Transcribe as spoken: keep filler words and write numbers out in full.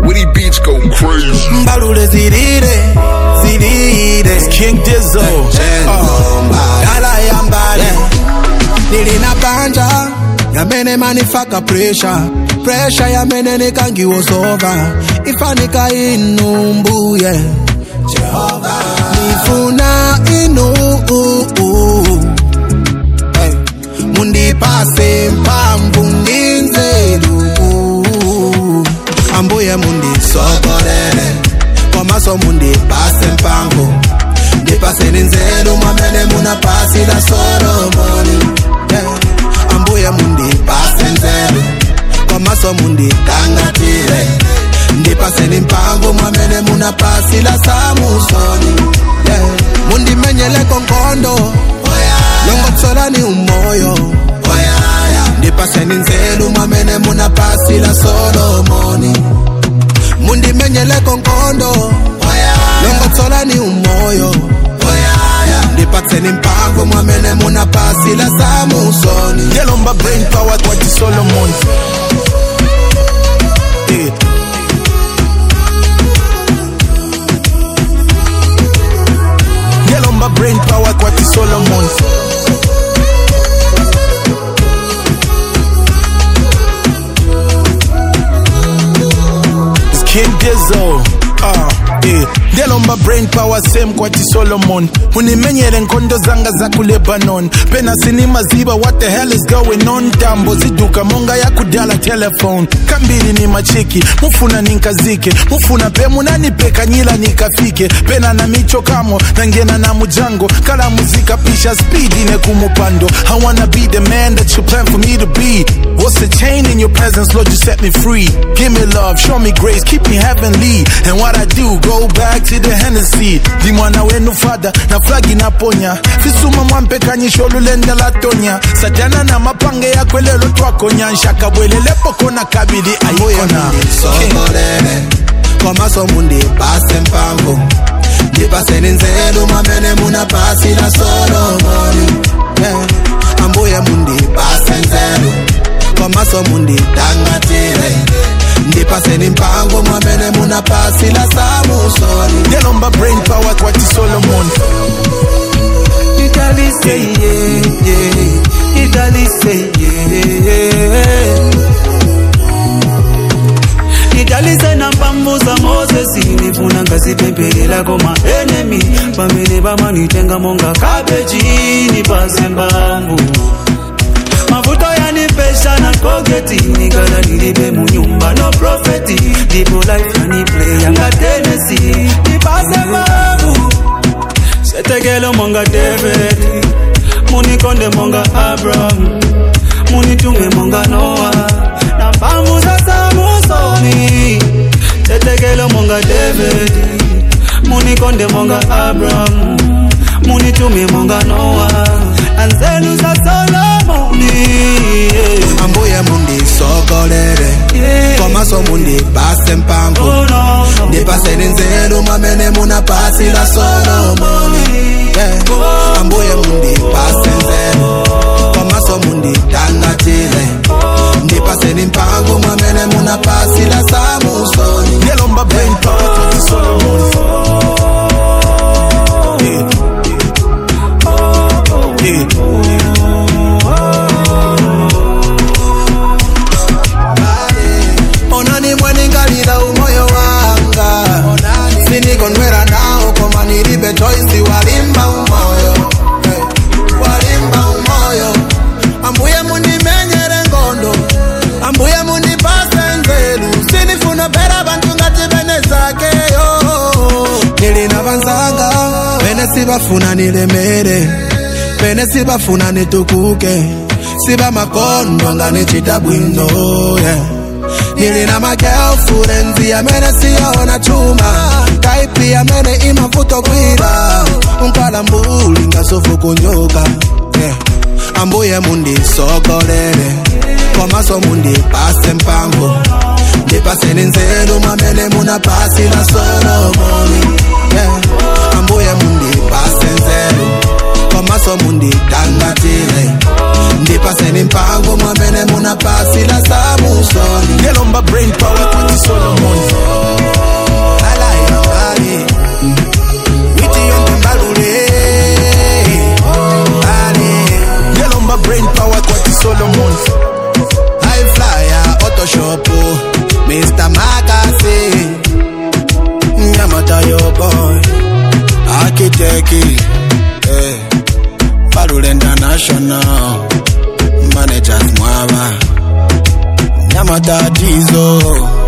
Witty beats go crazy. Mbalule zirire, zirire. King Dizzo. Oh. Dala ya mbale. Nilina banja. Ya mene manifaka pressure. Pressure ya mene nikangi was over. Ifanika inumbu, yeah. Jehovah. Nifuna inu, uh, uh. Hey. Mundi pase mpambu ninzelu. Ambuye mundi sokorele. Komaso mundi pase mpambu. Ndi pase ninzelu mwamene muna pasi la Solomoni. Yeah. Ambuye mundi pase nzelu. Komaso mundi kangatire. Ndi pase ni mpango mwamene muna pasi la Samusoni. Yeah. Mundi menyele konkondo. Oh, yeah. Longo tsola ni umoyo. Oh, yeah, yeah. Ndi pase ni nzelu mwamene muna pasi la Solomoni. Mundi menyele konkondo. Oh, yeah. Longo tsola ni umoyo. Oh, yeah, yeah. Ndi pase ni mpango mwamene muna pasi la Samusoni. Yelomba brain power kwa ti Solomon. Yeah. Yelomba brain power kwa ti Solomon. It's King Dizzo. Ah, yeah. Yelomba brain power same kwa ti Solomon. Unimenyele nkondo zanga za ku Lebanon. Pena sinima ziba, what the hell is going on? Dambo ziduka monga ya kudala telephone. Kambili ni machiki, mufuna ninkazike. Mufuna pe munani peka nyila nikafike. Pena na micho kamo, nangena na mujango. Kala muzika pisha speed ine kumupando. I wanna be the man that you plan for me to be. What's the chain in your presence, Lord, you set me free. Give me love, show me grace, keep me heavenly. And what I do, go back to the Hennessy. Di mwana wenu fada, na flagi na ponya. Fisuma mwampe kanyisho lulenda la tonya. Sajana na mapange ya kwelelo twakonya. Nshaka bwele lepo kona kabidi ayikona. Sokorele. Komaso mundi pase mpango. Di pase ninzelu mwamene muna pasi la Solomoni. Yeah. Ambuye mundi pase nzelu. Komaso mundi tangatire. Ndi pase ni mpango mwamene muna pasi la Samusoni. Yelomba brain power kwa ti Solomon. Italy say yeah, yeah. Italy say yeah. Italy say na mpambu za Moses. Nifuna ngazi pempelela koma enemy. Pamene bama nitenga monga kabeji. Ni pase mpambu. Mavuto ya ni pesha na kogeti. Nigala nilibe munyumba no profeti. Dipo life ya ni play yanga Tennessee. Ni pase mpambu. Setegelo monga David. Muni konde monga Abraham. Muni tunge monga Noah. Na mpambu za Samusoni. Setegelo monga David. Muni konde monga Abraham. Muni tunge monga Noah. Anzelu za Solomoni. Yeah. Ambuye mundi sokolele. Yeah. Komaso mundi pase mpango. Oh, no, no. Ndi pase ninzelu mwamene muna pasi la Solomoni. Yeah. Oh, ambuye mundi pase nzelu. Komaso mundi tangatile. Ndi pase ni mpango mwamene muna pasi la Samusoni. Yelomba brain power kwa ti Solomon. Yeah. Yeah. Onani mweni ngalida umoyo wanga. Siniko nwera nao koma nilibe choice. Walimba umoyo, hey. Walimba umoyo. Ambuye mundi menyere ngondo. Ambuye mundi pase nzelu. Sinifuna pera bantu ngati bene zake yo. Nilina banzanga bene sibafuna nilemere. Bene sibafuna nitukuke. Siba makondo ngani chitabwindo, yeah. Nilina ma girlfriends ya mene siyaona chuma. Type ya mene imafuto kwira. Unkala mbuli ngasofu kunyoka, yeah. Ambuye mundi sokolele. Komaso mundi pase mpango. Ndi pase ninzelu mwamene muna pasi la Solomoni. Yeah. Ambuye mundi pase nzelu. Komaso mundi tangatile. Ndi pase ni mpango mwamene muna pasi la Samusoni. Yelomba brain power kwa ti Solomon. matatizo.